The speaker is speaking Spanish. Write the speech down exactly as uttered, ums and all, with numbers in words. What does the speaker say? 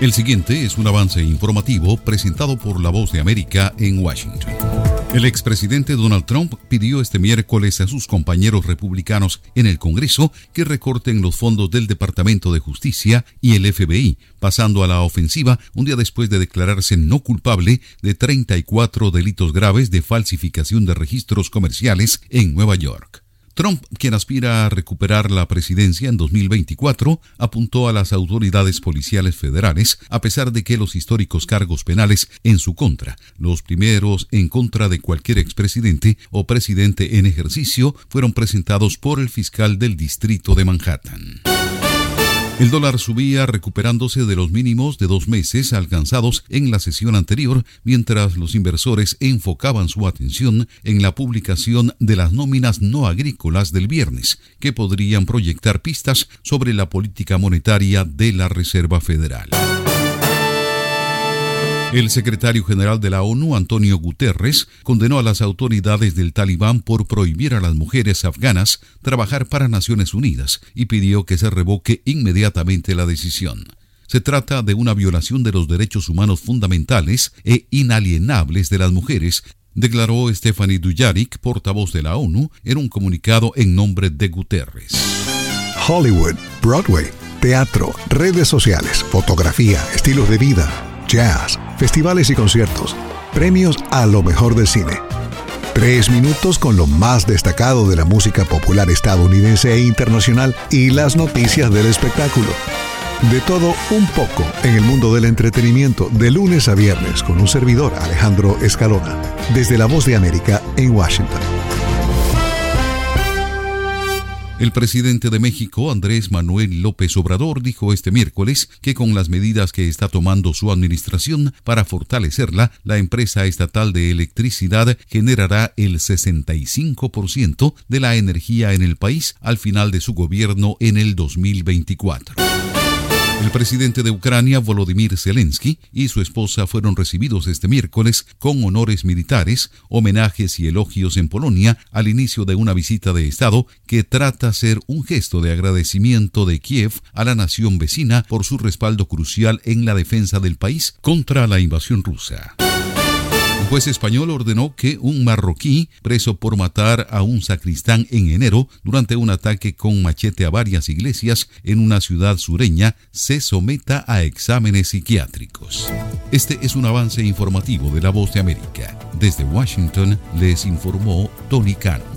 El siguiente es un avance informativo presentado por La Voz de América en Washington. El expresidente Donald Trump pidió este miércoles a sus compañeros republicanos en el Congreso que recorten los fondos del Departamento de Justicia y el F B I, pasando a la ofensiva un día después de declararse no culpable de treinta y cuatro delitos graves de falsificación de registros comerciales en Nueva York. Trump, quien aspira a recuperar la presidencia en dos mil veinticuatro, apuntó a las autoridades policiales federales, a pesar de que los históricos cargos penales en su contra, los primeros en contra de cualquier expresidente o presidente en ejercicio, fueron presentados por el fiscal del distrito de Manhattan. El dólar subía recuperándose de los mínimos de dos meses alcanzados en la sesión anterior, mientras los inversores enfocaban su atención en la publicación de las nóminas no agrícolas del viernes, que podrían proyectar pistas sobre la política monetaria de la Reserva Federal. El secretario general de la ONU, Antonio Guterres, condenó a las autoridades del Talibán por prohibir a las mujeres afganas trabajar para Naciones Unidas y pidió que se revoque inmediatamente la decisión. Se trata de una violación de los derechos humanos fundamentales e inalienables de las mujeres, declaró Stephanie Dujarric, portavoz de la ONU, en un comunicado en nombre de Guterres. Hollywood, Broadway, teatro, redes sociales, fotografía, estilos de vida, jazz, festivales y conciertos, premios a lo mejor del cine. Tres minutos con lo más destacado de la música popular estadounidense e internacional y las noticias del espectáculo. De todo un poco en el mundo del entretenimiento, de lunes a viernes, con un servidor, Alejandro Escalona, desde La Voz de América en Washington. El presidente de México, Andrés Manuel López Obrador, dijo este miércoles que con las medidas que está tomando su administración para fortalecerla, la empresa estatal de electricidad generará el sesenta y cinco por ciento de la energía en el país al final de su gobierno en el dos mil veinticuatro. El presidente de Ucrania, Volodymyr Zelensky, y su esposa fueron recibidos este miércoles con honores militares, homenajes y elogios en Polonia al inicio de una visita de Estado que trata de ser un gesto de agradecimiento de Kiev a la nación vecina por su respaldo crucial en la defensa del país contra la invasión rusa. Un juez español ordenó que un marroquí, preso por matar a un sacristán en enero durante un ataque con machete a varias iglesias en una ciudad sureña, se someta a exámenes psiquiátricos. Este es un avance informativo de La Voz de América. Desde Washington les informó Tony Cano.